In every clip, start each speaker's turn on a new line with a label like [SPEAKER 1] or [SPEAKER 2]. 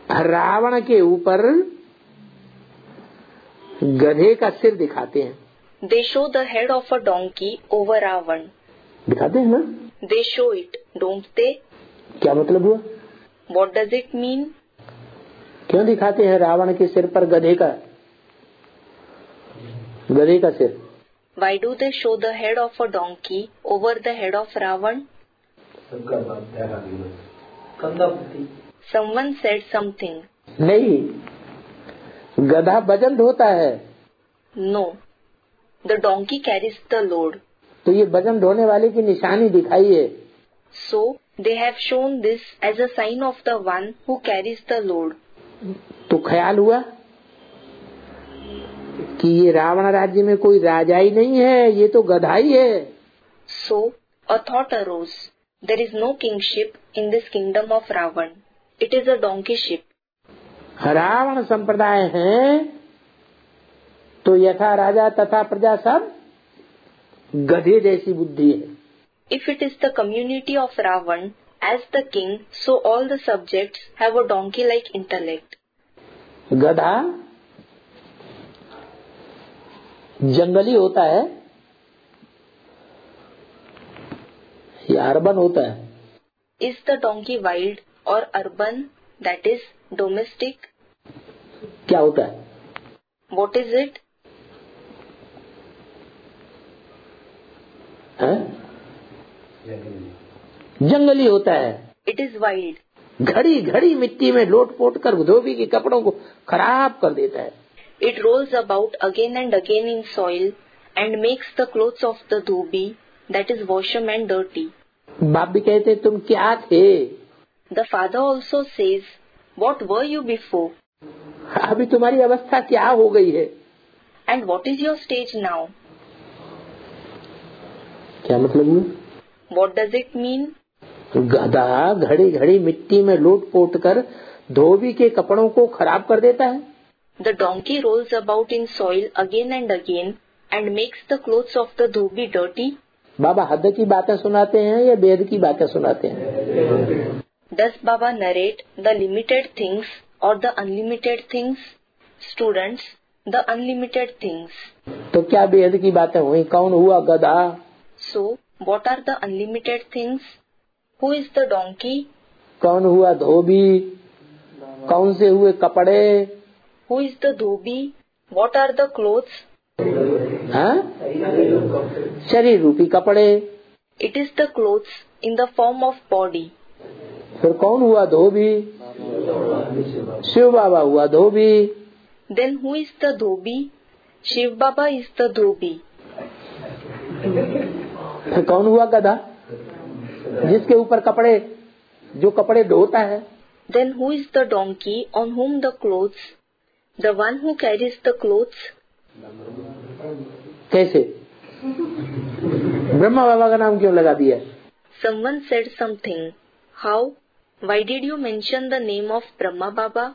[SPEAKER 1] रावण के ऊपर गधे का सिर दिखाते हैं।
[SPEAKER 2] They show the head of a donkey over Ravan.
[SPEAKER 1] दिखाते हैं ना?
[SPEAKER 2] They show it, don't they?
[SPEAKER 1] क्या मतलब हुआ?
[SPEAKER 2] What does it mean?
[SPEAKER 1] क्यों दिखाते हैं रावण के सिर पर गधे का सिर?
[SPEAKER 2] Why do they show the head of a donkey over the head of Ravan? Someone said something.
[SPEAKER 1] नहीं, गधा वजन ढोता है।
[SPEAKER 2] No, the donkey carries the load.
[SPEAKER 1] तो ये वजन ढोने वाले की निशानी दिखाई है।
[SPEAKER 2] So they have shown this as a sign of the one who carries the load.
[SPEAKER 1] तो ख्याल हुआ कि ये रावण राज्य में कोई राजा ही नहीं है, ये तो गधा ही है।
[SPEAKER 2] So a thought arose. There is no kingship in this kingdom of Ravan. It is a donkeyship.
[SPEAKER 1] Ravan संप्रदाय है तो यथा राजा तथा प्रजा सब गधे जैसी बुद्धि है।
[SPEAKER 2] If it is the community of Ravan as the king, so all the subjects have a donkey-like intellect.
[SPEAKER 1] गधा जंगली होता है या अर्बन होता है?
[SPEAKER 2] Is the donkey wild or urban, that is domestic?
[SPEAKER 1] क्या होता है?
[SPEAKER 2] What is it?
[SPEAKER 1] जंगली होता है।
[SPEAKER 2] It is wild.
[SPEAKER 1] घड़ी घड़ी मिट्टी में लोट पोट कर धोबी के कपड़ों को खराब कर देता है।
[SPEAKER 2] It rolls about again and again in soil and makes the clothes of the dhobi, that is washerman, dirty.
[SPEAKER 1] बाप भी कहते तुम क्या थे?
[SPEAKER 2] The father also says, what were you before?
[SPEAKER 1] अभी तुम्हारी अवस्था क्या हो गई है?
[SPEAKER 2] And what is your stage now?
[SPEAKER 1] क्या मतलब हुआ?
[SPEAKER 2] What does it mean?
[SPEAKER 1] गधा घड़ी घड़ी मिट्टी में लोट पोट कर धोबी के कपड़ों को खराब कर देता है।
[SPEAKER 2] The donkey rolls about in soil again and again and makes the clothes of the dhobi dirty.
[SPEAKER 1] बाबा हद की बातें सुनाते हैं या वेद की बातें सुनाते हैं?
[SPEAKER 2] Does Baba narrate the limited things or the unlimited things? Students, the unlimited things.
[SPEAKER 1] तो क्या वेद की बातें हुई? कौन हुआ गधा?
[SPEAKER 2] So, what are the unlimited things? Who is the donkey?
[SPEAKER 1] कौन हुआ धोबी? कौन से हुए कपड़े?
[SPEAKER 2] Who is the dhobi? What are the clothes?
[SPEAKER 1] हाँ? शरीर रूपी कपड़े।
[SPEAKER 2] It is the clothes in the form of body.
[SPEAKER 1] फिर कौन हुआ धोबी? शिव बाबा हुआ धोबी।
[SPEAKER 2] Then who is the dhobi? Shiv Baba is the dhobi.
[SPEAKER 1] फिर कौन हुआ गधा? जिसके ऊपर कपड़े, जो कपड़े ढोता है।
[SPEAKER 2] Then who is the donkey on whom the clothes? The one who carries the clothes.
[SPEAKER 1] कैसे? ब्रह्मा बाबा का नाम क्यों लगा दिया?
[SPEAKER 2] Someone said something. How? Why did you mention the name of Brahma Baba?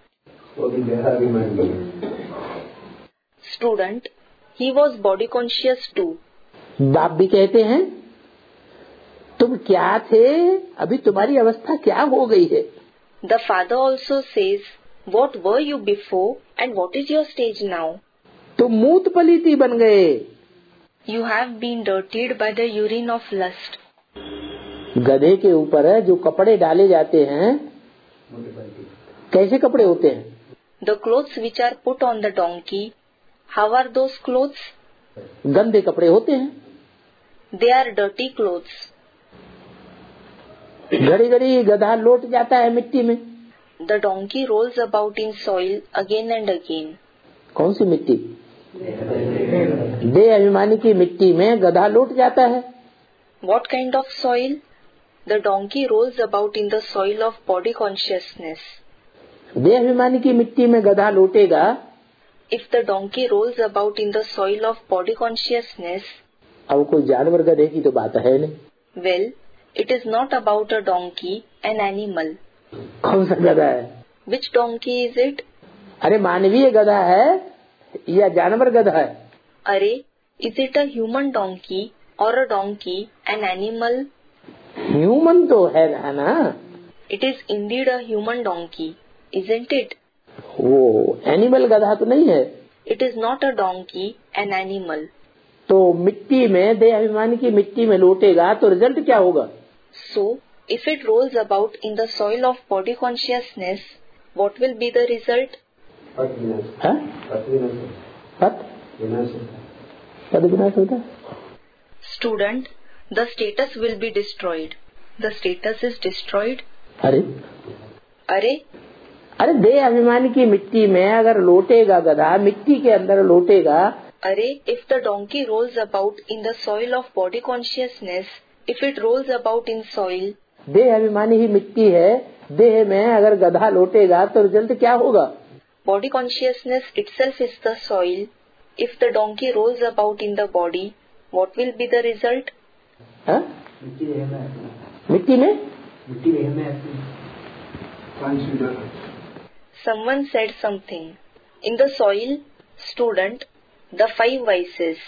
[SPEAKER 2] Student, he was body conscious too.
[SPEAKER 1] बाप भी कहते हैं तुम क्या थे, अभी तुम्हारी अवस्था क्या हो गई है?
[SPEAKER 2] The father also says, what were you before and what is your stage now?
[SPEAKER 1] तुम मूत पलीती बन गए।
[SPEAKER 2] You have been dirtied by the urine of lust.
[SPEAKER 1] गधे के ऊपर है जो कपड़े डाले जाते हैं, कैसे कपड़े होते हैं?
[SPEAKER 2] The clothes which are put on the donkey, how are those clothes?
[SPEAKER 1] गंदे कपड़े होते हैं।
[SPEAKER 2] They are dirty clothes.
[SPEAKER 1] घड़ी घड़ी गधा लोट जाता है मिट्टी में।
[SPEAKER 2] The donkey rolls about in soil again and again.
[SPEAKER 1] कौन सी मिट्टी? देह अभिमानी की मिट्टी में गधा लोट जाता है।
[SPEAKER 2] What kind of soil? The donkey rolls about in the soil of body consciousness.
[SPEAKER 1] देह अभिमानी की मिट्टी में गधा लोटेगा।
[SPEAKER 2] If the donkey rolls about in the soil of body consciousness,
[SPEAKER 1] अब कोई जानवर गधे की तो बात है नहीं।
[SPEAKER 2] well, it is not about a donkey, an animal.
[SPEAKER 1] कौन सा गधा है?
[SPEAKER 2] Which donkey is it?
[SPEAKER 1] अरे मानवीय गधा है या जानवर गधा है?
[SPEAKER 2] अरे, is it a human donkey or a donkey, an animal?
[SPEAKER 1] Human तो है ना।
[SPEAKER 2] It is indeed a human donkey. isn't it?
[SPEAKER 1] वो एनिमल गधा तो नहीं है।
[SPEAKER 2] It is not a donkey, an animal.
[SPEAKER 1] तो मिट्टी में देह अभिमान की मिट्टी में लौटेगा तो रिजल्ट क्या होगा?
[SPEAKER 2] So, if it rolls about in the soil of body consciousness, what will be the result?
[SPEAKER 1] हाँ? पद विनाश होता है।
[SPEAKER 2] Student, the status will be destroyed. The status is destroyed.
[SPEAKER 1] अरे अरे देह अभिमान की मिट्टी में अगर लौटेगा गधा, मिट्टी के अंदर लौटेगा।
[SPEAKER 2] अरे, if the donkey rolls about in the soil of body consciousness, if it rolls about in soil,
[SPEAKER 1] देह अभिमानी ही मिट्टी है, देह में अगर गधा लौटेगा तो रिजल्ट क्या होगा?
[SPEAKER 2] body consciousness itself is the soil. If the donkey rolls about in the body, what will be the result?
[SPEAKER 1] हाँ? मिट्टी में
[SPEAKER 2] Someone said something. In the soil, student, the 5 vices.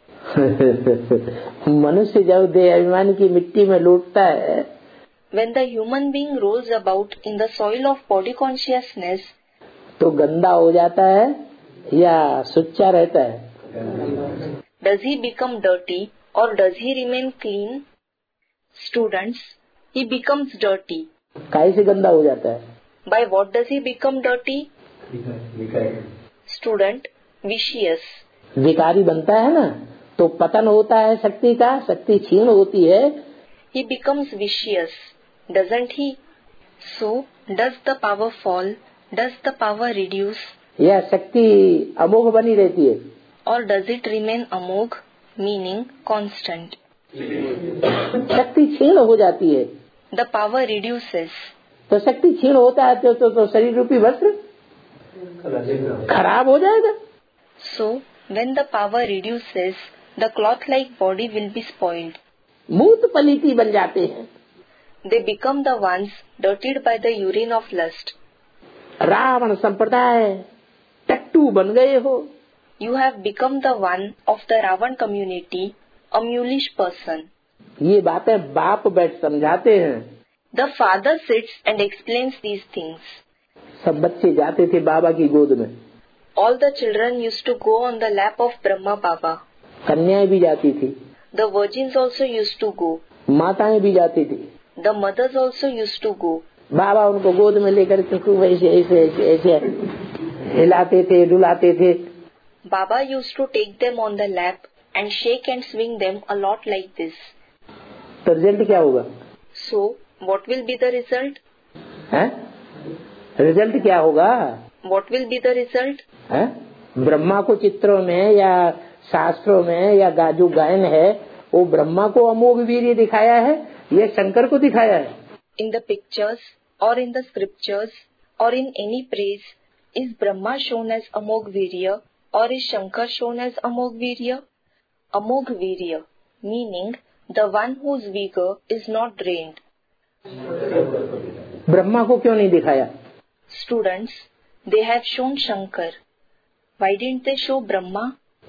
[SPEAKER 1] मनुष्य जब देह अभिमान की मिट्टी में लौटता है,
[SPEAKER 2] When the human being rolls about in the soil of body consciousness,
[SPEAKER 1] तो गंदा हो जाता है या सुच्चा रहता है?
[SPEAKER 2] does he become dirty or does he remain clean? Students, he becomes dirty.
[SPEAKER 1] काहे से गंदा हो जाता है?
[SPEAKER 2] By what does he become dirty? Student, vicious.
[SPEAKER 1] विकारी बनता है ना, तो पतन होता है शक्ति का, शक्ति क्षीण होती है।
[SPEAKER 2] He becomes vicious, doesn't he? So, does the power fall? Does the power reduce?
[SPEAKER 1] यह शक्ति अमोघ बनी रहती है,
[SPEAKER 2] Or does it remain amog, meaning constant?
[SPEAKER 1] शक्ति क्षीण हो जाती है।
[SPEAKER 2] The power reduces.
[SPEAKER 1] तो शक्ति क्षीण होता है तो शरीर रूपी वस्त्र खराब हो जाएगा।
[SPEAKER 2] So, when the power reduces, the cloth-like body will be spoiled.
[SPEAKER 1] मूत पलीती बन जाते हैं।
[SPEAKER 2] They become the ones dirtied by the urine of lust.
[SPEAKER 1] Ravan संप्रदाय टट्टू बन गए हो।
[SPEAKER 2] You have become the one of the Ravan community, a mulish person.
[SPEAKER 1] ये बातें बाप बैठ समझाते हैं।
[SPEAKER 2] The father sits and explains these things.
[SPEAKER 1] सब बच्चे जाते थे बाबा की गोद में।
[SPEAKER 2] All the children used to go on the lap of Brahma Baba.
[SPEAKER 1] कन्याएं भी जाती थी,
[SPEAKER 2] The virgins also used to go.
[SPEAKER 1] माताएं भी जाती थी।
[SPEAKER 2] The mothers also used to go.
[SPEAKER 1] बाबा उनको गोद में लेकर के खूब ऐसे ऐसे ऐसे ऐसे हिलाते थे, डुलाते थे।
[SPEAKER 2] Baba used to take them on the lap and shake and swing them a lot like this.
[SPEAKER 1] तो रिजल्ट क्या होगा?
[SPEAKER 2] So, what will be the result?
[SPEAKER 1] हैं? रिजल्ट क्या होगा?
[SPEAKER 2] What will be the result?
[SPEAKER 1] हैं? ब्रह्मा को चित्रों में या शास्त्रों में या जो गायन है, वो ब्रह्मा को अमोघ वीर्य दिखाया है, ये शंकर को दिखाया है।
[SPEAKER 2] In the pictures or in the scriptures or in any praise, is Brahma shown as Amog Virya or is Shankar shown as Amog Virya? Amog Virya, meaning the one whose vigor is not drained.
[SPEAKER 1] Brahma को क्यों नहीं दिखाया?
[SPEAKER 2] Students, they have shown Shankar. Why didn't they show Brahma?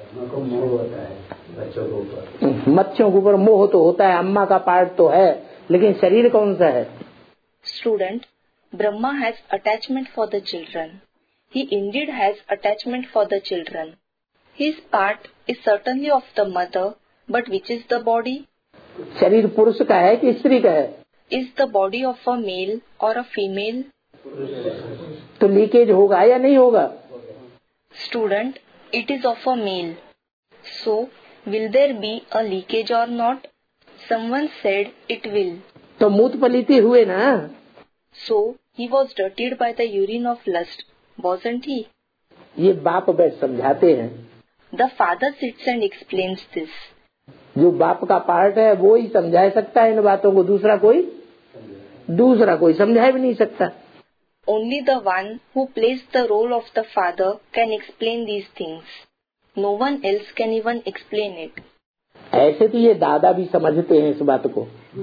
[SPEAKER 1] बच्चों के ऊपर मोह तो होता है, अम्मा का पार्ट तो है, लेकिन शरीर कौन सा है?
[SPEAKER 2] Student, Brahma has attachment for the children. He indeed has attachment for the children. His part is certainly of the mother, but which is the body?
[SPEAKER 1] शरीर पुरुष का है कि स्त्री का है?
[SPEAKER 2] Is the body of a male or a female?
[SPEAKER 1] तो leakage होगा या नहीं होगा?
[SPEAKER 2] Student, it is of a male. So, will there be a leakage or not? Someone said it will.
[SPEAKER 1] तो मूत पलीती हुए ना।
[SPEAKER 2] So, he was dirtied by the urine of lust, wasn't he?
[SPEAKER 1] ये बाप बैठ समझाते हैं।
[SPEAKER 2] The father sits and explains this.
[SPEAKER 1] जो बाप का पार्ट है वो ही समझा सकता है इन बातों को, दूसरा कोई समझा भी नहीं सकता।
[SPEAKER 2] Only the one who plays the role of the father can explain these things. No one else can even explain it.
[SPEAKER 1] ऐसे तो ये दादा भी समझते हैं इस बात को।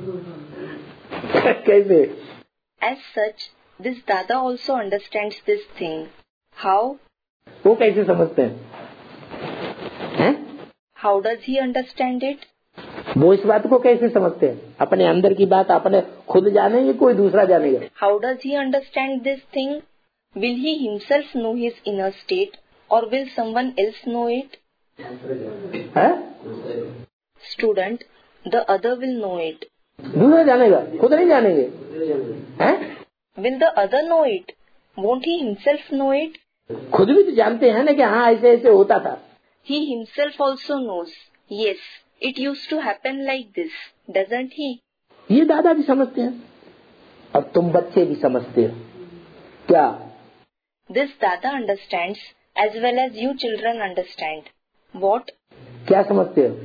[SPEAKER 1] कैसे?
[SPEAKER 2] As such, this Dada also understands this thing. How?
[SPEAKER 1] वो कैसे समझते हैं?
[SPEAKER 2] How does he understand it?
[SPEAKER 1] वो इस बात को कैसे समझते हैं? अपने अंदर की बात अपने खुद जानेंगे, कोई दूसरा जानेगा?
[SPEAKER 2] How does he understand this thing? Will he himself know his inner state or will someone else know it?
[SPEAKER 1] है?
[SPEAKER 2] Student, the other will know it.
[SPEAKER 1] दूसरा जानेगा, खुद नहीं जानेंगे। हैं?
[SPEAKER 2] Will the other know it? Won't he himself know it?
[SPEAKER 1] खुद भी तो जानते हैं ना कि हाँ ऐसे ऐसे होता था।
[SPEAKER 2] He himself also knows. Yes, it used to happen like this, doesn't he?
[SPEAKER 1] ये दादा भी समझते हैं और तुम बच्चे भी समझते हो क्या?
[SPEAKER 2] This Dada understands as well as you children understand. What?
[SPEAKER 1] क्या समझते हो?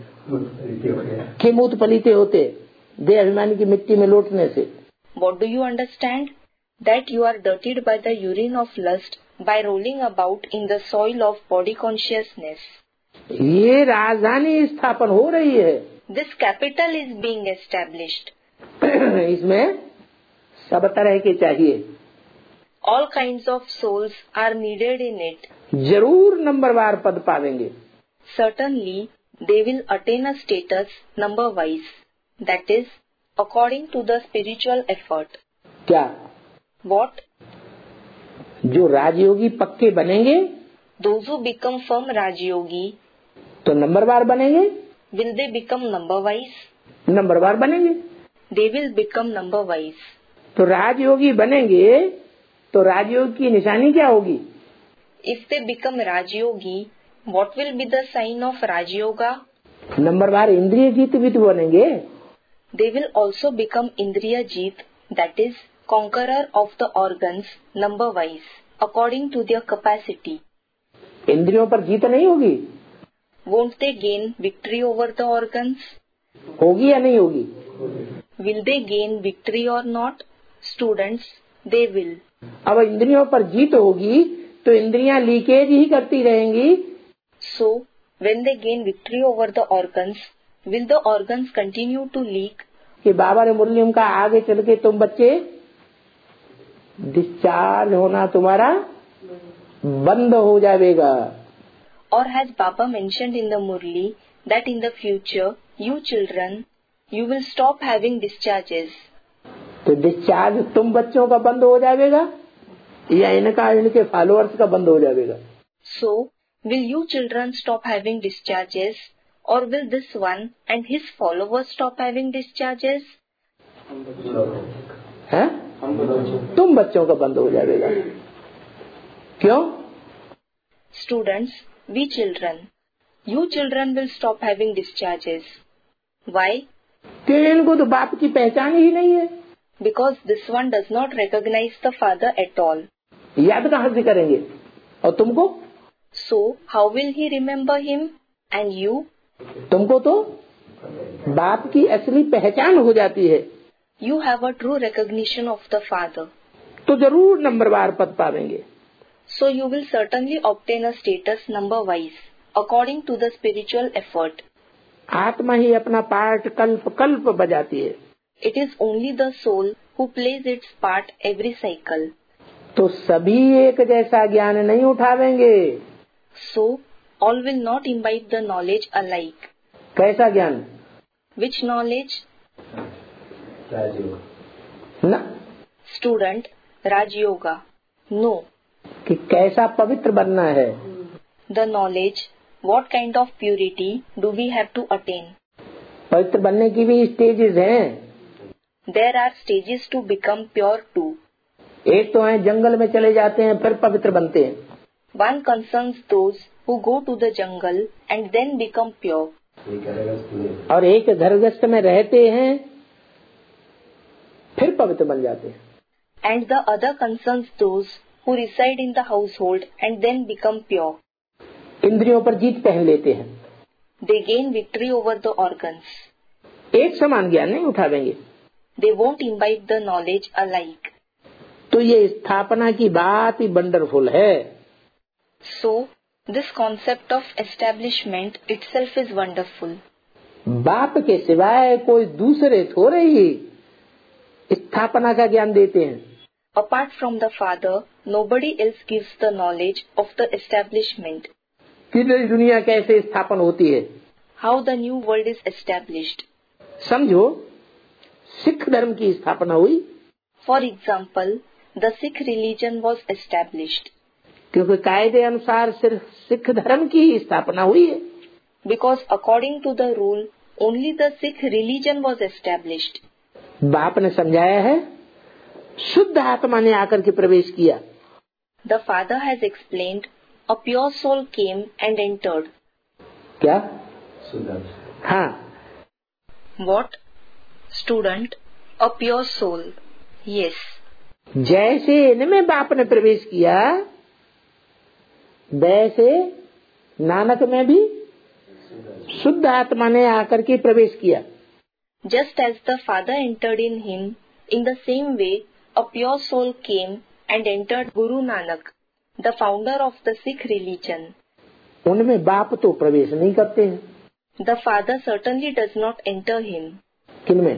[SPEAKER 1] कि मूत पलीते होते देह अभिमानी की मिट्टी में लौटने से।
[SPEAKER 2] What do you understand? That you are dirtied by the urine of lust by rolling about in the soil of body consciousness.
[SPEAKER 1] ये राजधानी स्थापन हो रही है।
[SPEAKER 2] This capital is being established.
[SPEAKER 1] इसमें सब तरह के चाहिए।
[SPEAKER 2] All kinds of souls are needed in it.
[SPEAKER 1] जरूर नंबरवार पद पावेंगे।
[SPEAKER 2] Certainly, they will attain a status number-wise. That is, according to the spiritual effort.
[SPEAKER 1] क्या?
[SPEAKER 2] What?
[SPEAKER 1] जो राजयोगी पक्के बनेंगे,
[SPEAKER 2] Those who become firm Rajyogi,
[SPEAKER 1] तो नंबरवार बनेंगे।
[SPEAKER 2] will they become number-wise?
[SPEAKER 1] नंबरवार बनेंगे।
[SPEAKER 2] They will become number-wise.
[SPEAKER 1] तो राजयोगी बनेंगे तो राजयोग की निशानी क्या होगी?
[SPEAKER 2] If they become Rajyogi, what will be the sign of Rajyoga?
[SPEAKER 1] नंबरवार इंद्रिय जीत भी तो बनेंगे।
[SPEAKER 2] They will also become Indriya Jeet, that is, conqueror of the organs number-wise, according to their capacity.
[SPEAKER 1] इंद्रियों पर जीत नहीं होगी?
[SPEAKER 2] Won't they gain victory over the organs?
[SPEAKER 1] होगी या नहीं होगी?
[SPEAKER 2] Will they gain victory or not? Students, they will.
[SPEAKER 1] अब इंद्रियों पर जीत होगी तो इंद्रियां लीकेज ही करती रहेंगी।
[SPEAKER 2] So, when they gain victory over the organs, will the organs continue to leak?
[SPEAKER 1] कि बाबा ने मुरली उनका आगे चल के तुम बच्चे डिस्चार्ज होना तुम्हारा बंद हो जाएगा।
[SPEAKER 2] Or has Baba mentioned in the Murli that in the future, you children, you will stop having discharges?
[SPEAKER 1] तो डिस्चार्ज तुम बच्चों का बंद हो जाएगा या इनका इनके फॉलोअर्स का बंद हो जाएगा?
[SPEAKER 2] So, will you children stop having discharges or will this one and his followers stop having discharges?
[SPEAKER 1] हैं? तुम बच्चों का बंद हो जाएगा। क्यों?
[SPEAKER 2] Students, we children, you children will stop having discharges. Why?
[SPEAKER 1] कि इनको तो बाप की पहचान ही नहीं है।
[SPEAKER 2] Because this one does not recognize the father at all.
[SPEAKER 1] याद कहाँ से करेंगे? और तुमको?
[SPEAKER 2] So, how will he remember him? And you?
[SPEAKER 1] तुमको तो बाप की असली पहचान हो जाती है।
[SPEAKER 2] You have a true recognition of the father.
[SPEAKER 1] तो जरूर नंबरवार पद पावेंगे।
[SPEAKER 2] So you will certainly obtain a status number-wise, according to the spiritual effort.
[SPEAKER 1] आत्मा ही अपना पार्ट कल्प कल्प बजाती है।
[SPEAKER 2] It is only the soul who plays its part every cycle.
[SPEAKER 1] तो सभी एक जैसा ज्ञान नहीं उठावेंगे।
[SPEAKER 2] So, all will not imbibe the knowledge alike.
[SPEAKER 1] कैसा ज्ञान?
[SPEAKER 2] Which knowledge?
[SPEAKER 1] न
[SPEAKER 2] Student, Raj Yoga. No.
[SPEAKER 1] कि कैसा पवित्र बनना है।
[SPEAKER 2] The knowledge, what kind of purity do we have to attain?
[SPEAKER 1] पवित्र बनने की भी स्टेजेस हैं।
[SPEAKER 2] There are stages to become pure too.
[SPEAKER 1] एक तो है जंगल में चले जाते हैं फिर पवित्र बनते हैं।
[SPEAKER 2] One concerns those who go to the jungle and then become pure.
[SPEAKER 1] और एक घरगृहस्थ में रहते हैं फिर पवित्र बन जाते हैं।
[SPEAKER 2] And the other concerns those who reside in the household and then become pure.
[SPEAKER 1] इंद्रियों पर जीत पहन लेते हैं।
[SPEAKER 2] They gain victory over the organs.
[SPEAKER 1] एक समान ज्ञान नहीं उठावेंगे।
[SPEAKER 2] They won't imbibe the knowledge alike.
[SPEAKER 1] तो ये स्थापना की बात ही वंडरफुल है।
[SPEAKER 2] So, this concept of establishment itself is wonderful.
[SPEAKER 1] बाप के सिवाय कोई दूसरे थोड़े ही स्थापना का ज्ञान देते हैं।
[SPEAKER 2] Apart from the Father, nobody else gives the knowledge of the establishment.
[SPEAKER 1] कि नई दुनिया कैसे स्थापन होती है।
[SPEAKER 2] How the new world is established.
[SPEAKER 1] समझो सिख धर्म की स्थापना हुई।
[SPEAKER 2] For example, the Sikh religion was established.
[SPEAKER 1] क्योंकि कायदे अनुसार सिर्फ सिख धर्म की ही स्थापना हुई है।
[SPEAKER 2] Because according to the rule, only the Sikh religion was established.
[SPEAKER 1] बाप ने समझाया है, शुद्ध आत्मा ने आकर के प्रवेश किया।
[SPEAKER 2] The father has explained, a pure soul came and entered.
[SPEAKER 1] क्या? हाँ।
[SPEAKER 2] What? Student, a pure soul. Yes.
[SPEAKER 1] जैसे इनमें बाप ने प्रवेश किया, वैसे नानक में भी शुद्ध आत्मा ने आकर के प्रवेश किया।
[SPEAKER 2] Just as the father entered in him, in the same way, a pure soul came and entered Guru Nanak, the founder of the Sikh religion.
[SPEAKER 1] उनमें बाप तो प्रवेश नहीं करते हैं।
[SPEAKER 2] The father certainly does not enter him.
[SPEAKER 1] किनमें?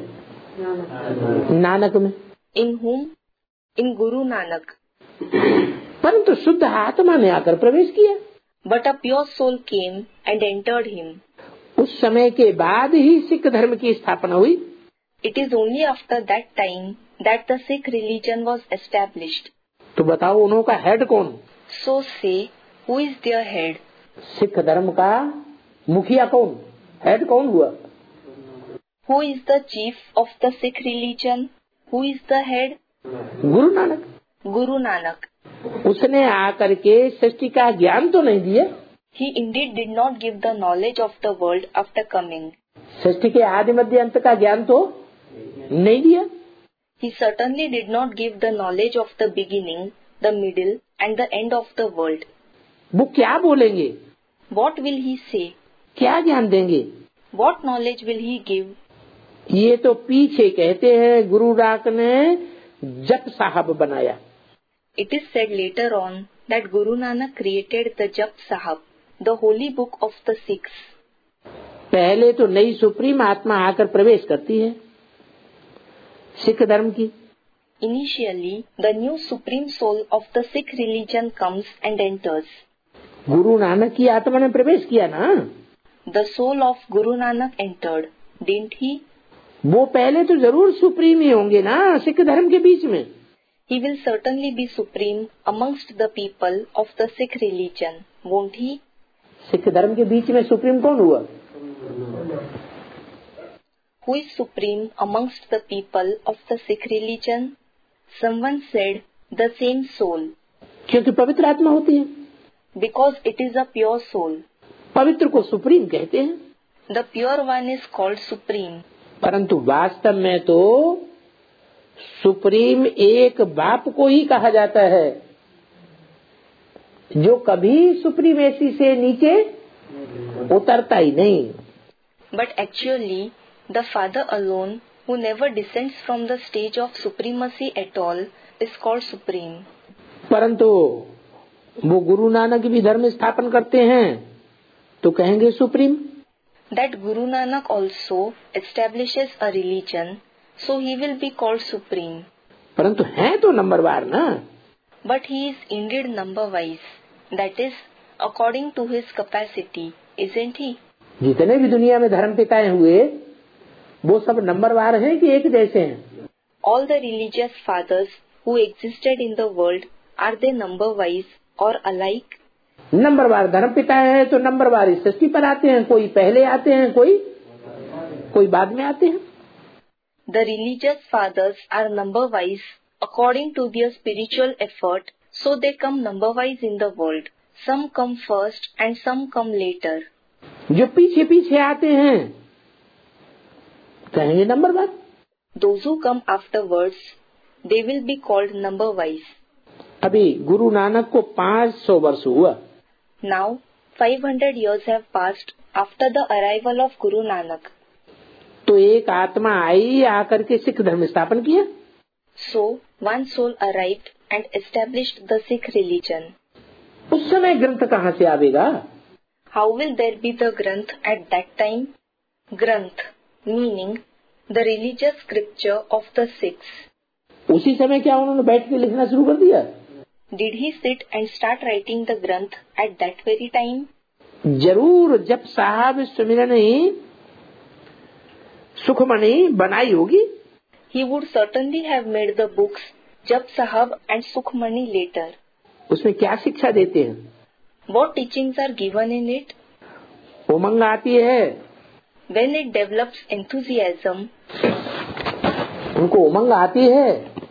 [SPEAKER 1] Nanak में।
[SPEAKER 2] In whom? In Guru Nanak.
[SPEAKER 1] परंतु शुद्ध आत्मा ने आकर प्रवेश किया।
[SPEAKER 2] But a pure soul came and entered him.
[SPEAKER 1] उस समय के बाद ही सिख धर्म की स्थापना हुई।
[SPEAKER 2] It is only after that time that the Sikh religion was established.
[SPEAKER 1] तो बताओ उन्हों का हेड कौन?
[SPEAKER 2] So say, who is their head?
[SPEAKER 1] Sikh धर्म का मुखिया कौन? हेड कौन हुआ?
[SPEAKER 2] Who is the chief of the Sikh religion? Who is the head?
[SPEAKER 1] Guru Nanak.
[SPEAKER 2] Guru Nanak.
[SPEAKER 1] उसने आकर के सृष्टि का ज्ञान तो नहीं दिया।
[SPEAKER 2] He indeed did not give the knowledge of the world after coming.
[SPEAKER 1] सृष्टि के आदि मध्य अंत का ज्ञान तो नहीं दिया।
[SPEAKER 2] He certainly did not give the knowledge of the beginning, the middle and the end of the world.
[SPEAKER 1] वो क्या बोलेंगे?
[SPEAKER 2] What will he say?
[SPEAKER 1] क्या ज्ञान देंगे?
[SPEAKER 2] What knowledge will he give?
[SPEAKER 1] ये तो पीछे कहते हैं गुरु नानक ने जप साहब बनाया।
[SPEAKER 2] It is said later on that Guru Nanak created the Jap Sahab, the holy book of the Sikhs.
[SPEAKER 1] पहले तो नई सुप्रीम आत्मा आकर प्रवेश करती है सिख धर्म की।
[SPEAKER 2] Initially, the new supreme soul of the Sikh religion comes and enters.
[SPEAKER 1] Guru Nanak की आत्मा ने प्रवेश किया ना।
[SPEAKER 2] The soul of Guru Nanak entered, didn't he?
[SPEAKER 1] वो पहले तो जरूर सुप्रीम ही होंगे ना सिख धर्म के बीच में।
[SPEAKER 2] He will certainly be supreme amongst the people of the Sikh religion, won't he?
[SPEAKER 1] Sikh धर्म के बीच में सुप्रीम कौन हुआ?
[SPEAKER 2] Who is supreme amongst the people of the Sikh religion? Someone said, the same soul.
[SPEAKER 1] क्योंकि पवित्र आत्मा होती है।
[SPEAKER 2] Because it is a pure soul.
[SPEAKER 1] पवित्र को सुप्रीम कहते हैं।
[SPEAKER 2] The pure one is called supreme.
[SPEAKER 1] परंतु वास्तव में तो सुप्रीम एक बाप को ही कहा जाता है जो कभी सुप्रीमेसी से नीचे उतरता ही नहीं।
[SPEAKER 2] But actually, the Father alone, who never descends from the stage of supremacy at all, is called supreme.
[SPEAKER 1] परंतु वो गुरु नानक भी धर्म स्थापन करते हैं तो कहेंगे supreme.
[SPEAKER 2] That Guru Nanak also establishes a religion, so he will be called supreme.
[SPEAKER 1] परंतु है तो नंबरवार ना।
[SPEAKER 2] But he is indeed number wise, that is, according to his capacity, isn't he?
[SPEAKER 1] जितने भी दुनिया में धर्म पिताएं हुए वो सब नंबरवार हैं कि एक जैसे हैं?
[SPEAKER 2] All the religious fathers who existed in the world, are they number wise or alike?
[SPEAKER 1] नंबरवार धर्म पिताएं हैं तो नंबरवार इस सृष्टि पर आते हैं, कोई पहले आते हैं, कोई बाद में आते हैं।
[SPEAKER 2] The religious fathers are number wise according to their spiritual effort, so they come number wise in the world. Some come first and some come later.
[SPEAKER 1] जो पीछे पीछे आते हैं कहेंगे नंबरवार।
[SPEAKER 2] Those who come afterwards, they will be called number wise.
[SPEAKER 1] अभी गुरु नानक को 500 वर्ष हुआ।
[SPEAKER 2] Now 500 years have passed after the arrival of Guru Nanak.
[SPEAKER 1] तो एक आत्मा आई आकर के सिख धर्म स्थापन किया।
[SPEAKER 2] So one soul arrived and established the Sikh religion.
[SPEAKER 1] उस समय ग्रंथ कहाँ से आवेगा?
[SPEAKER 2] How will there be the Granth at that time? Granth, meaning the religious scripture of the Sikhs.
[SPEAKER 1] उसी समय क्या उन्होंने बैठ के लिखना शुरू कर दिया?
[SPEAKER 2] Did he sit and start writing the Granth at that very time?
[SPEAKER 1] जरूर जब साहब सुमिरनी सुखमणि बनाई होगी।
[SPEAKER 2] He would certainly have made the books Jap Sahab and Sukhmani later.
[SPEAKER 1] उसमें क्या शिक्षा देते हैं?
[SPEAKER 2] What teachings are given in it?
[SPEAKER 1] उमंग आती है,
[SPEAKER 2] When it develops enthusiasm,
[SPEAKER 1] उनको उमंग आती है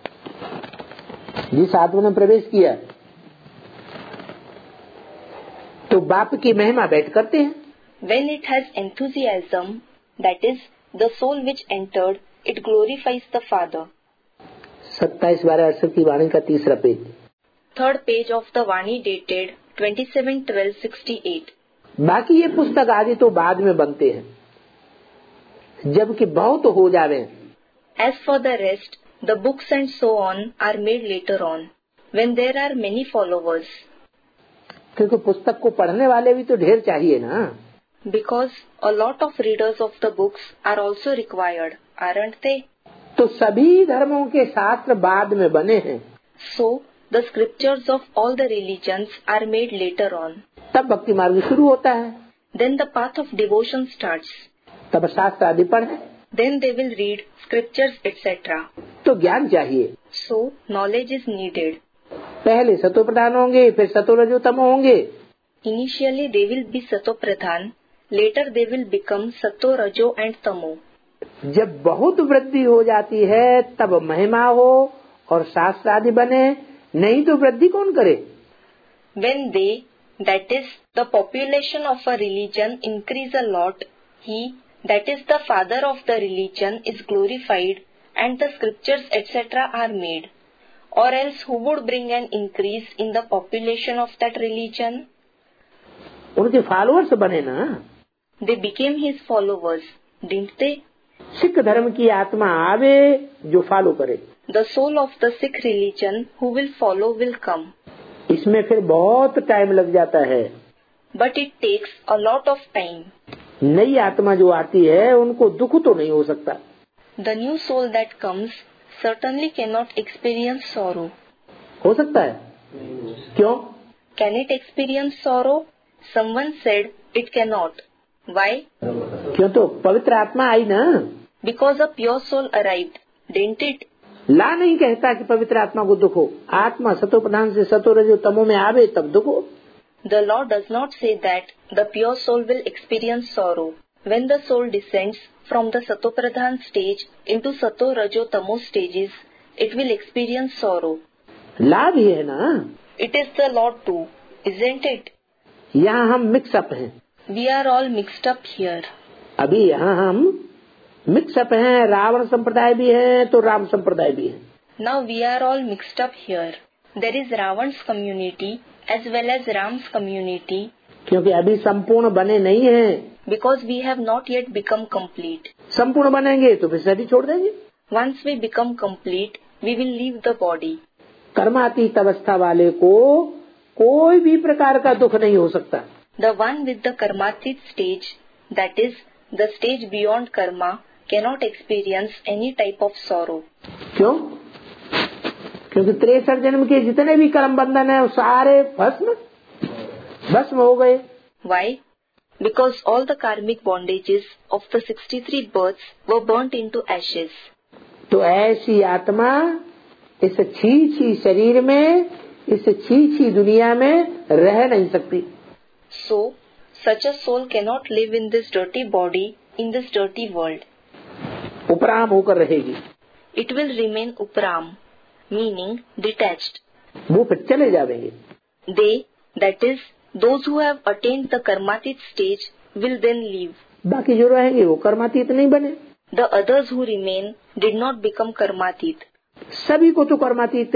[SPEAKER 1] जिस आत्मा ने प्रवेश किया, तो बाप की महिमा बैठ करते हैं।
[SPEAKER 2] when it has enthusiasm, that is, the soul which entered, it glorifies the Father.
[SPEAKER 1] 27/12 की वाणी का तीसरा पेज।
[SPEAKER 2] Third page of the Vani dated 27/12/68.
[SPEAKER 1] बाकी ये पुस्तक आदि तो बाद में बनते हैं, जबकि बहुत हो जावे।
[SPEAKER 2] As for the rest, the books and so on are made later on, when there are many followers.
[SPEAKER 1] क्योंकि पुस्तक को पढ़ने वाले भी तो ढेर चाहिए ना।
[SPEAKER 2] Because a lot of readers of the books are also required, aren't they?
[SPEAKER 1] तो सभी धर्मों के शास्त्र बाद में बने हैं।
[SPEAKER 2] So, the scriptures of all the religions are made later on.
[SPEAKER 1] तब भक्ति मार्ग शुरू होता है।
[SPEAKER 2] Then the path of devotion starts.
[SPEAKER 1] तब शास्त्र आदि पढ़े।
[SPEAKER 2] Then they will read scriptures etc.
[SPEAKER 1] तो ज्ञान चाहिए।
[SPEAKER 2] So, knowledge is needed.
[SPEAKER 1] पहले सतो प्रधान होंगे, फिर सतो रजो तमो होंगे।
[SPEAKER 2] Initially they will be sato pradhan, later they will become sato, rajo and tamo.
[SPEAKER 1] जब बहुत वृद्धि हो जाती है तब महिमा हो और शास्त्र आदि बने, नहीं तो वृद्धि कौन करे?
[SPEAKER 2] When they, that is, the population of a religion increase a lot, he, that is the father of the religion, is glorified and the scriptures etc. are made. Or else who would bring an increase in the population of that religion?
[SPEAKER 1] उनके followers बने ना।
[SPEAKER 2] They became his followers, didn't they?
[SPEAKER 1] Sikh धर्म की आत्मा आवे जो follow करे।
[SPEAKER 2] The soul of the Sikh religion who will follow will come.
[SPEAKER 1] इसमें फिर बहुत टाइम लग जाता है।
[SPEAKER 2] But it takes a lot of time.
[SPEAKER 1] नई आत्मा जो आती है उनको दुख तो नहीं हो सकता।
[SPEAKER 2] The new soul that comes certainly cannot experience sorrow.
[SPEAKER 1] हो सकता है? क्यों?
[SPEAKER 2] Can it experience sorrow? Someone said it cannot. Why?
[SPEAKER 1] क्यों? तो पवित्र आत्मा आई ना।
[SPEAKER 2] Because a pure soul arrived, didn't it?
[SPEAKER 1] ला नहीं कहता कि पवित्र आत्मा को दुख हो। आत्मा सतो प्रधान से सतो रजो तमो में आवे तब दुख हो।
[SPEAKER 2] The law does not say that the pure soul will experience sorrow. When the soul descends from the sato pradhan stage into sato rajo tamo stages, it will experience sorrow.
[SPEAKER 1] ला भी है ना।
[SPEAKER 2] It is the law too, isn't it?
[SPEAKER 1] यहाँ हम mix up हैं।
[SPEAKER 2] We are all mixed up here.
[SPEAKER 1] अभी यहाँ हम mix up हैं। रावण संप्रदाय भी है तो राम संप्रदाय भी है।
[SPEAKER 2] Now we are all mixed up here. There is Ravan's community as well as Ram's community.
[SPEAKER 1] क्योंकि अभी संपूर्ण बने नहीं हैं।
[SPEAKER 2] Because we have not yet become complete.
[SPEAKER 1] संपूर्ण बनेंगे तो फिर शरीर छोड़ देंगे।
[SPEAKER 2] Once we become complete, we will leave the body.
[SPEAKER 1] कर्मातीत अवस्था वाले को कोई भी प्रकार का दुख नहीं हो सकता।
[SPEAKER 2] The one with the karmatit stage, that is, the stage beyond karma, cannot experience any type of sorrow.
[SPEAKER 1] क्यों? क्योंकि 63 जन्म के जितने भी कर्म बंधन है वो सारे भस्म हो गए।
[SPEAKER 2] Why? Because all the karmic bondages of the 63 births were burnt into ashes.
[SPEAKER 1] तो ऐसी आत्मा इस छी शरीर में, इस छी दुनिया में रह नहीं सकती।
[SPEAKER 2] So, such a soul cannot live in this dirty body, in this dirty world.
[SPEAKER 1] उपराम होकर रहेगी।
[SPEAKER 2] It will remain upram, meaning detached.
[SPEAKER 1] वो फिर चले जाएंगे।
[SPEAKER 2] They, that is, those who have attained the karmatit stage, will then leave.
[SPEAKER 1] बाकी जो रहेंगे वो कर्मातीत नहीं बने।
[SPEAKER 2] The others who remain did not become karmatit.
[SPEAKER 1] सभी को तो कर्मातीत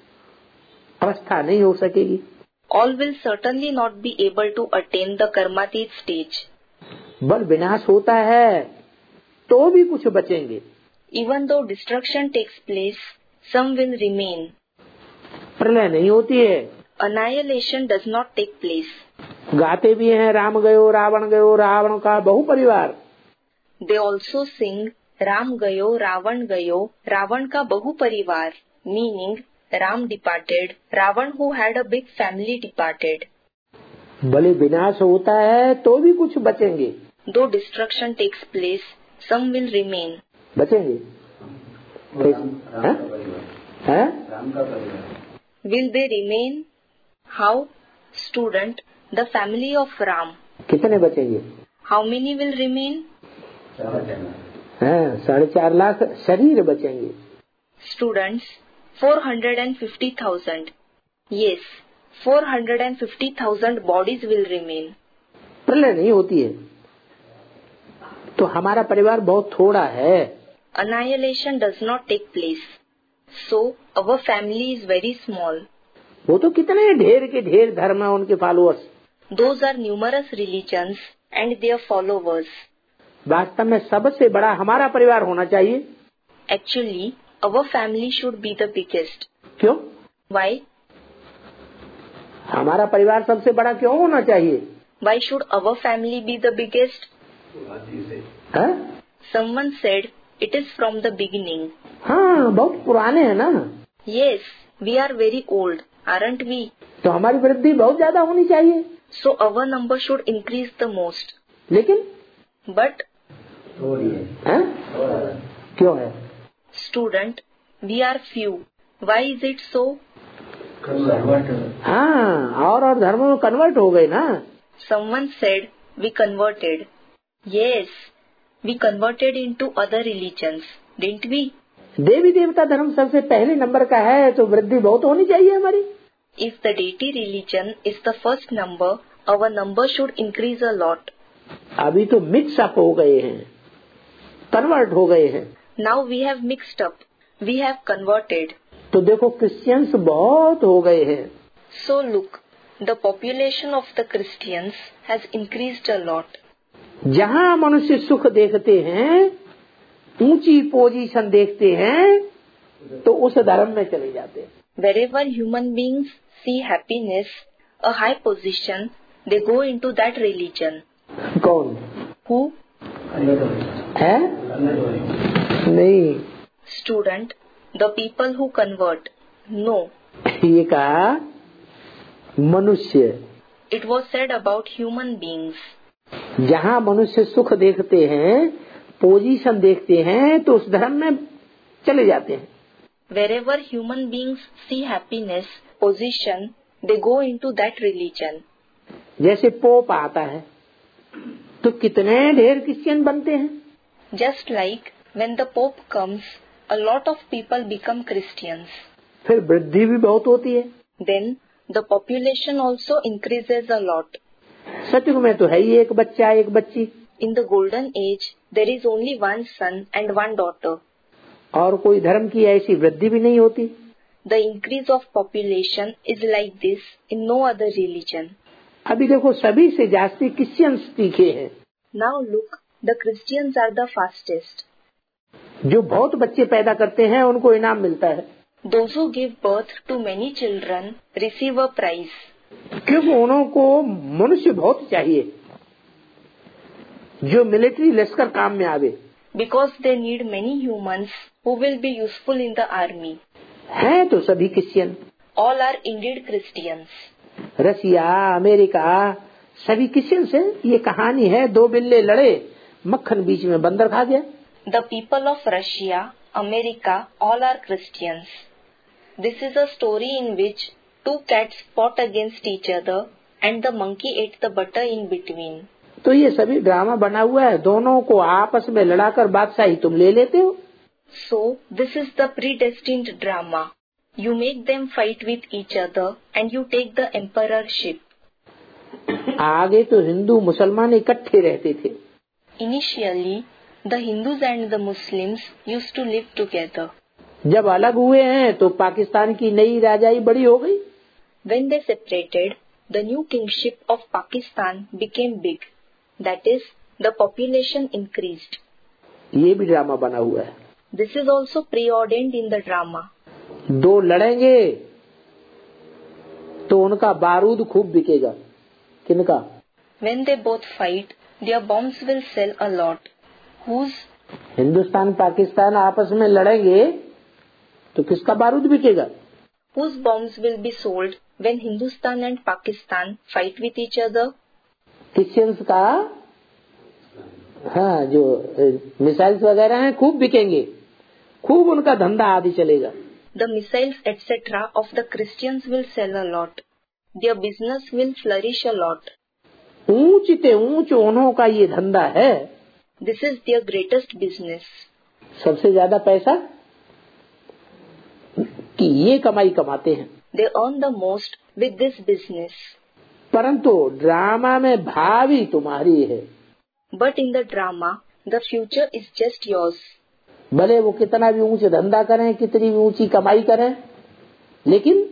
[SPEAKER 1] अवस्था नहीं हो सकेगी।
[SPEAKER 2] All will certainly not be able to attain the karmatit stage.
[SPEAKER 1] बल विनाश होता है तो भी कुछ बचेंगे।
[SPEAKER 2] Even though destruction takes place, some will remain.
[SPEAKER 1] प्रलय नहीं होती है।
[SPEAKER 2] Annihilation does not take place.
[SPEAKER 1] गाते भी हैं राम गयो रावण का बहु परिवार।
[SPEAKER 2] They also sing Ram gayo, Ravan ka bahu parivar, meaning Ram departed, Ravan who had a big family departed.
[SPEAKER 1] भले विनाश होता है तो भी कुछ बचेंगे।
[SPEAKER 2] Though destruction takes place, some will remain.
[SPEAKER 1] बचेंगे। हैं?
[SPEAKER 3] राम का परिवार।
[SPEAKER 2] Will they remain? How? Student, the family of Ram.
[SPEAKER 1] कितने बचेंगे?
[SPEAKER 2] How many will remain?
[SPEAKER 1] 4.5 lakh शरीर बचेंगे।
[SPEAKER 2] Students, 450,000. Yes, 450,000 bodies will remain.
[SPEAKER 1] प्रलय नहीं होती है तो हमारा परिवार बहुत थोड़ा है।
[SPEAKER 2] Annihilation does not take place. So, our family is very small.
[SPEAKER 1] वो तो कितने ढेर के ढेर धर्म है उनके followers.
[SPEAKER 2] Those are numerous religions and their followers.
[SPEAKER 1] वास्तव में सबसे बड़ा हमारा परिवार होना चाहिए।
[SPEAKER 2] Actually, our family should be the biggest.
[SPEAKER 1] क्यों?
[SPEAKER 2] Why?
[SPEAKER 1] हमारा परिवार सबसे बड़ा क्यों होना चाहिए?
[SPEAKER 2] Why should our family be the biggest?
[SPEAKER 1] है?
[SPEAKER 2] Someone said it is from the beginning.
[SPEAKER 1] हाँ, बहुत पुराने हैं ना।
[SPEAKER 2] Yes, we are very old, aren't we?
[SPEAKER 1] तो हमारी वृद्धि बहुत ज्यादा होनी चाहिए।
[SPEAKER 2] So our number should increase the most.
[SPEAKER 1] लेकिन
[SPEAKER 2] But
[SPEAKER 1] है? क्यों है?
[SPEAKER 2] student, we are few. Why is it so?
[SPEAKER 1] हाँ, और धर्मों में कन्वर्ट हो गए ना।
[SPEAKER 2] Someone said we converted. Yes, we converted into other religions, didn't we?
[SPEAKER 1] देवी देवता धर्म सबसे पहले नंबर का है तो वृद्धि बहुत होनी चाहिए हमारी।
[SPEAKER 2] If the deity religion is the first number, our number should increase a lot.
[SPEAKER 1] अभी तो मिक्स अप हो गए हैं, कन्वर्ट हो गए हैं।
[SPEAKER 2] Now we have mixed up. We have converted.
[SPEAKER 1] तो देखो क्रिश्चियंस बहुत हो गए हैं।
[SPEAKER 2] So look, the population of the Christians has increased a lot.
[SPEAKER 1] जहाँ मनुष्य सुख देखते हैं, ऊंची पोजीशन देखते हैं तो उस धर्म में चले जाते हैं।
[SPEAKER 2] Wherever human beings see happiness, a high position, they go into that religion.
[SPEAKER 1] कौन?
[SPEAKER 2] Who?
[SPEAKER 1] है? नहीं,
[SPEAKER 2] Student, the people who convert. No.
[SPEAKER 1] ये कहा मनुष्य।
[SPEAKER 2] It was said about human beings.
[SPEAKER 1] जहाँ मनुष्य सुख देखते हैं, पोजीशन देखते हैं तो उस धर्म में चले जाते हैं।
[SPEAKER 2] Wherever human beings see happiness, position, they go into that religion.
[SPEAKER 1] जैसे पोप आता है तो कितने ढेर क्रिश्चियन बनते हैं।
[SPEAKER 2] Just like when the Pope comes, a lot of people become Christians.
[SPEAKER 1] फिर वृद्धि भी बहुत होती है।
[SPEAKER 2] Then the population also increases a lot.
[SPEAKER 1] सतयुग में तो है ही एक बच्चा एक बच्ची,
[SPEAKER 2] In the golden age, there is only one son and one daughter.
[SPEAKER 1] और कोई धर्म की ऐसी वृद्धि भी नहीं होती।
[SPEAKER 2] The increase of population is like this in no other religion.
[SPEAKER 1] अभी देखो सभी से जास्ती क्रिश्चियंस तीखे हैं।
[SPEAKER 2] Now look, the Christians are the fastest.
[SPEAKER 1] जो बहुत बच्चे पैदा करते हैं उनको इनाम मिलता है,
[SPEAKER 2] Those who give birth to many children receive a prize.
[SPEAKER 1] क्योंकि उनको मनुष्य बहुत चाहिए जो मिलिट्री लश्कर काम में आवे।
[SPEAKER 2] Because they need many humans who will be useful in the army.
[SPEAKER 1] हैं तो सभी Christian,
[SPEAKER 2] All are indeed Christians.
[SPEAKER 1] Russia America सभी क्रिश्चियन हैं। ये कहानी है, दो बिल्ले लड़े, मक्खन बीच में बंदर खा गया।
[SPEAKER 2] The people of Russia, America, all are Christians. This is a story in which two cats fought against each other and the monkey ate the butter in between.
[SPEAKER 1] तो ये सभी ड्रामा बना हुआ है, दोनों को आपस में लड़ाकर बादशाही तुम ले लेते हो।
[SPEAKER 2] So, this is the predestined drama. You make them fight with each other and you take the emperorship.
[SPEAKER 1] आगे तो हिंदू मुसलमान इकट्ठे रहते थे।
[SPEAKER 2] Initially, the Hindus and the Muslims used to live together.
[SPEAKER 1] जब अलग हुए हैं तो पाकिस्तान की नई राजाई बड़ी हो गई।
[SPEAKER 2] When they separated, the new kingship of Pakistan became big. That is, the population increased.
[SPEAKER 1] ये भी ड्रामा बना हुआ है।
[SPEAKER 2] This is also preordained in the drama.
[SPEAKER 1] दो लड़ेंगे तो उनका बारूद खूब बिकेगा। किनका?
[SPEAKER 2] When they both fight, their bombs will sell a lot. Whose?
[SPEAKER 1] Hindustan Pakistan आपस में लड़ेंगे तो किसका बारूद बिकेगा?
[SPEAKER 2] Whose bombs will be sold when Hindustan and Pakistan fight with each other?
[SPEAKER 1] Christians का। हाँ, जो मिसाइल्स वगैरह हैं खूब बिकेंगे, खूब उनका धंधा आदि चलेगा।
[SPEAKER 2] The missiles etc. of the Christians will sell a lot. Their business will flourish a lot.
[SPEAKER 1] ऊंच ते ऊंच उन्हों का ये धंधा है.
[SPEAKER 2] This is their greatest business.
[SPEAKER 1] सबसे ज्यादा पैसा कि ये कमाई कमाते हैं.
[SPEAKER 2] They earn the most with this business.
[SPEAKER 1] परंतु ड्रामा में भावी तुम्हारी है.
[SPEAKER 2] But in the drama, the future is just yours.
[SPEAKER 1] भले वो कितना भी ऊंचा धंधा करें, कितनी भी ऊंची कमाई करें, लेकिन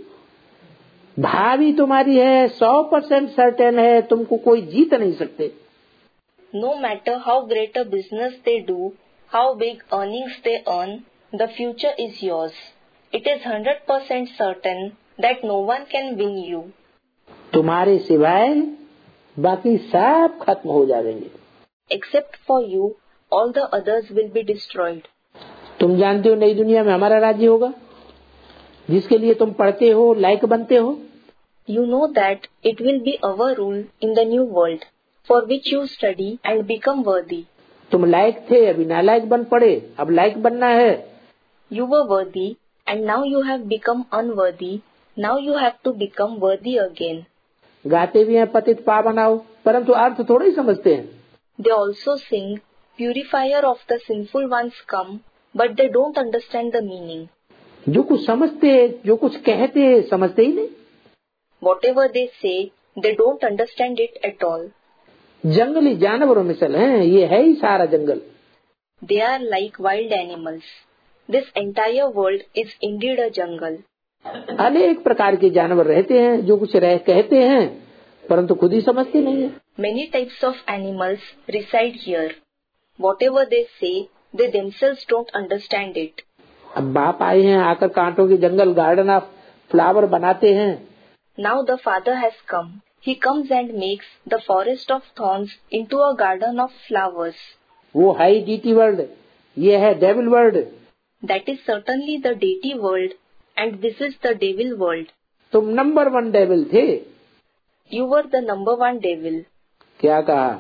[SPEAKER 1] भावी तुम्हारी है. 100% सर्टेन है, तुमको कोई जीत नहीं सकते.
[SPEAKER 2] No matter how great a business they do, how big earnings they earn, the future is yours. It is 100% certain that no one can win you.
[SPEAKER 1] तुम्हारे सिवाय बाकी सब खत्म हो जाएंगे.
[SPEAKER 2] Except for you, all the others will be destroyed.
[SPEAKER 1] तुम जानते हो नई दुनिया में हमारा राज्य होगा, जिसके लिए तुम पढ़ते हो, लायक बनते हो.
[SPEAKER 2] You know that it will be our rule in the new world, for which you study and become worthy.
[SPEAKER 1] तुम लायक थे, अभी नालायक बन पड़े, अब लायक बनना है.
[SPEAKER 2] You were worthy, and now you have become unworthy. Now you have to become worthy again.
[SPEAKER 1] गाते भी हैं पतित पावन आओ, परंतु अर्थ थोड़ा ही समझते हैं.
[SPEAKER 2] They also sing, Purifier of the sinful ones come, but they don't understand the meaning.
[SPEAKER 1] जो कुछ समझते, जो कुछ कहते, समझते ही नहीं.
[SPEAKER 2] Whatever they say, they don't understand it at all.
[SPEAKER 1] जंगली जानवरों मिसल हैं, ये है ही सारा जंगल.
[SPEAKER 2] They are like wild animals. This entire world is indeed a jungle.
[SPEAKER 1] अनेक प्रकार के जानवर रहते हैं, जो कुछ कहते हैं, परंतु खुद ही समझते नहीं है.
[SPEAKER 2] Many types of animals reside here. Whatever they say, they themselves don't understand it.
[SPEAKER 1] अब बाप आए हैं, आकर कांटों के जंगल गार्डन ऑफ फ्लावर बनाते हैं.
[SPEAKER 2] Now the Father has come. He comes and makes the forest of thorns into a garden of flowers.
[SPEAKER 1] वो है डीटी वर्ल्ड, ये है devil world.
[SPEAKER 2] That is certainly the deity world, and this is the devil world.
[SPEAKER 1] तुम number 1 devil थे.
[SPEAKER 2] You were the number 1 devil.
[SPEAKER 1] क्या कहा?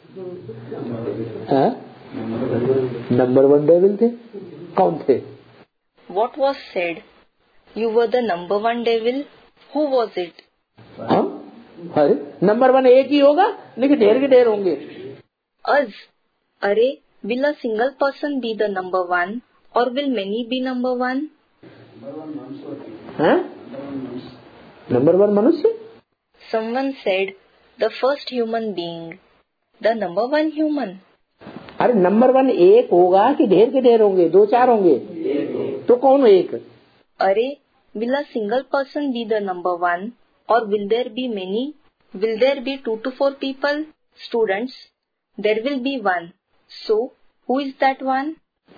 [SPEAKER 1] Number 1 devil थे. कौन थे?
[SPEAKER 2] What was said? You were the number 1 devil. Who was it?
[SPEAKER 1] हम? अरे number 1 एक ही होगा, लेकिन ढेर के ढेर होंगे.
[SPEAKER 2] Us. Array, will a single person be the number 1, or will many be number 1?
[SPEAKER 1] Number 1 मनुष्य.
[SPEAKER 2] Someone said, the first human being, the number 1 human.
[SPEAKER 1] अरे नंबर 1 एक होगा कि ढेर के ढेर होंगे, 2-4 होंगे, तो कौन एक?
[SPEAKER 2] Array, will a single person be the number 1, or will there be many? Will there be 2 to 4 people? Students, there will be 1. So, who is that 1?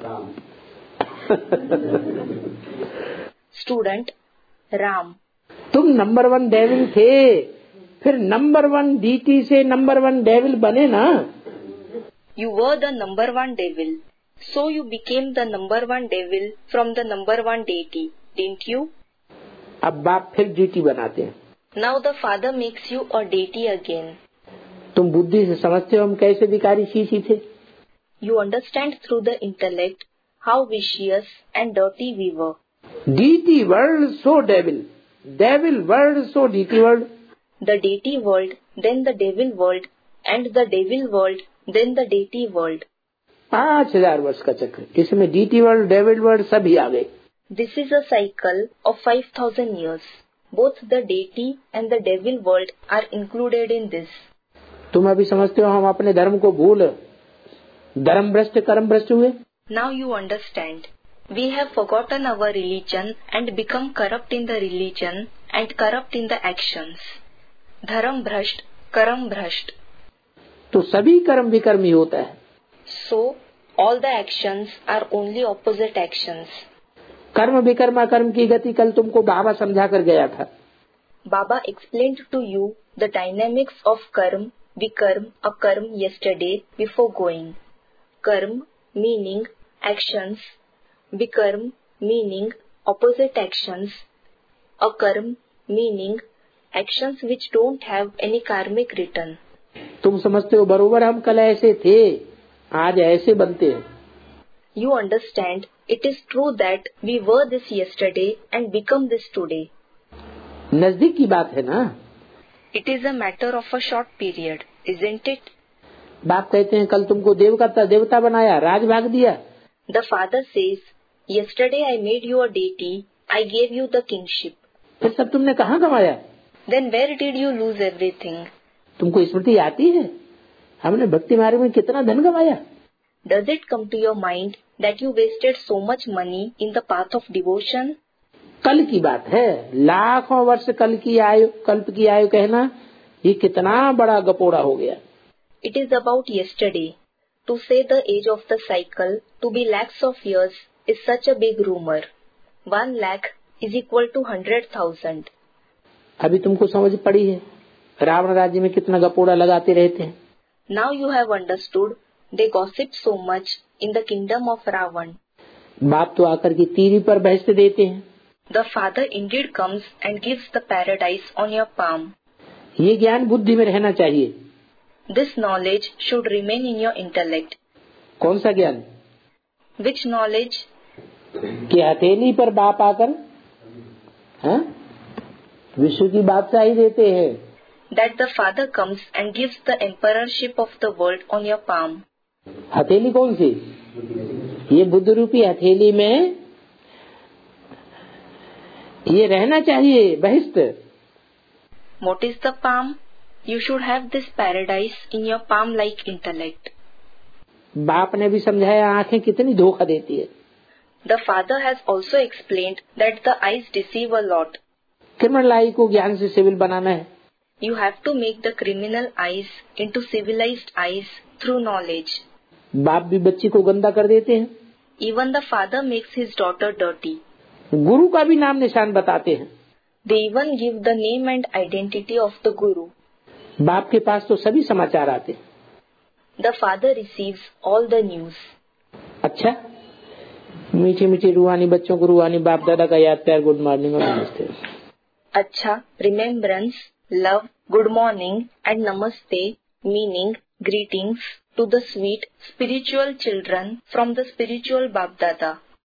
[SPEAKER 2] Student, Ram.
[SPEAKER 1] तुम नंबर 1 डेविल थे, फिर नंबर 1 डीटी से number 1 devil बने ना.
[SPEAKER 2] You were the number 1 devil, so you became the number 1 devil from the number 1 deity, didn't you?
[SPEAKER 1] अब बाप फिर DT बनाते हैं.
[SPEAKER 2] Now the Father makes you a deity again.
[SPEAKER 1] तुम बुद्धि से समझते हो हम कैसे विकारी शीशी थे.
[SPEAKER 2] You understand through the intellect how vicious and dirty we were.
[SPEAKER 1] Deity world so devil, devil world so deity world.
[SPEAKER 2] The deity world, then the devil world, and the devil world, then the deity world.
[SPEAKER 1] 5000 वर्ष का चक्र, इसमें DT world, devil world सभी आ गए.
[SPEAKER 2] This is a cycle of 5000 years. Both the deity and the devil world are included in this.
[SPEAKER 1] तुम अभी समझते हो हम अपने धर्म को भूल धर्म भ्रष्ट कर्म भ्रष्ट हुए.
[SPEAKER 2] Now you understand. We have forgotten our religion and become corrupt in the religion and corrupt in the actions. Dharam bhrasht, karam bhrasht.
[SPEAKER 1] तो सभी कर्म विकर्म ही होता है.
[SPEAKER 2] So, all the actions are only opposite actions.
[SPEAKER 1] कर्म विकर्म कर्म की गति कल तुमको बाबा समझा कर गया था.
[SPEAKER 2] Baba explained to you the dynamics of karm, vikarm, akarm yesterday before going. Karm meaning actions, vikarm meaning opposite actions, akarm meaning actions which don't have any karmic return.
[SPEAKER 1] तुम समझते हो बरोबर हम कल ऐसे थे, आज ऐसे बनते हैं.
[SPEAKER 2] You understand, it is true that we were this yesterday and become this today.
[SPEAKER 1] नजदीक की बात है ना।
[SPEAKER 2] It is a matter of a short period, isn't it?
[SPEAKER 1] बाप कहते हैं कल तुमको देवता बनाया, राज भाग दिया।
[SPEAKER 2] The father says, yesterday I made you a deity, I gave you the kingship.
[SPEAKER 1] फिर सब तुमने कहाँ गंवाया?
[SPEAKER 2] Then where did you lose everything?
[SPEAKER 1] तुमको स्मृति आती है हमने भक्ति मार्ग में कितना धन गंवाया?
[SPEAKER 2] Does it come to your mind that you wasted so much money in the path of devotion?
[SPEAKER 1] कल की बात है, लाखों वर्ष कल्प की आयु कहना ये कितना बड़ा गपोड़ा हो गया।
[SPEAKER 2] It is about yesterday. To say the age of the cycle to be lakhs of years is such a big rumor. 1 lakh is equal to 100,000.
[SPEAKER 1] अभी तुमको समझ पड़ी है रावण राज्य में कितना गपोड़ा लगाते रहते हैं।
[SPEAKER 2] Now you have understood. They gossip so much in the kingdom of Ravan.
[SPEAKER 1] बाप तो आकर के तीरी पर बहस देते हैं।
[SPEAKER 2] The father indeed comes and gives the paradise on your palm.
[SPEAKER 1] ये ज्ञान बुद्धि में रहना चाहिए।
[SPEAKER 2] This knowledge should remain in your intellect.
[SPEAKER 1] कौन सा ज्ञान?
[SPEAKER 2] Which knowledge?
[SPEAKER 1] कि हथेली पर बाप आकर विश्व की बादशाही देते हैं।
[SPEAKER 2] That the father comes and gives the emperorship of the world on your palm.
[SPEAKER 1] हथेली कौन सी? ये बुद्ध रूपी हथेली में ये रहना चाहिए बहिष्ठ।
[SPEAKER 2] What is the palm? You should have this paradise in your palm-like intellect.
[SPEAKER 1] बाप ने भी समझाया आंखें कितनी धोखा देती है।
[SPEAKER 2] The father has also explained that the eyes deceive a lot.
[SPEAKER 1] Criminal eye को ज्ञान से सिविल बनाना है।
[SPEAKER 2] You have to make the criminal eyes into civilized eyes through knowledge.
[SPEAKER 1] बाप भी बच्ची को गंदा कर देते हैं।
[SPEAKER 2] Even the father makes his daughter dirty.
[SPEAKER 1] गुरु का भी नाम निशान बताते हैं।
[SPEAKER 2] They even give the name and identity of the guru.
[SPEAKER 1] बाप के पास तो सभी समाचार आते हैं।
[SPEAKER 2] The father receives all the news.
[SPEAKER 1] अच्छा, मीठी मीठी रूहानी बच्चों को रूहानी बाप दादा का याद प्यार गुड मॉर्निंग और नमस्ते।
[SPEAKER 2] अच्छा, remembrance, love, good morning and namaste, meaning greetings to the sweet spiritual children from the spiritual Bap Dada.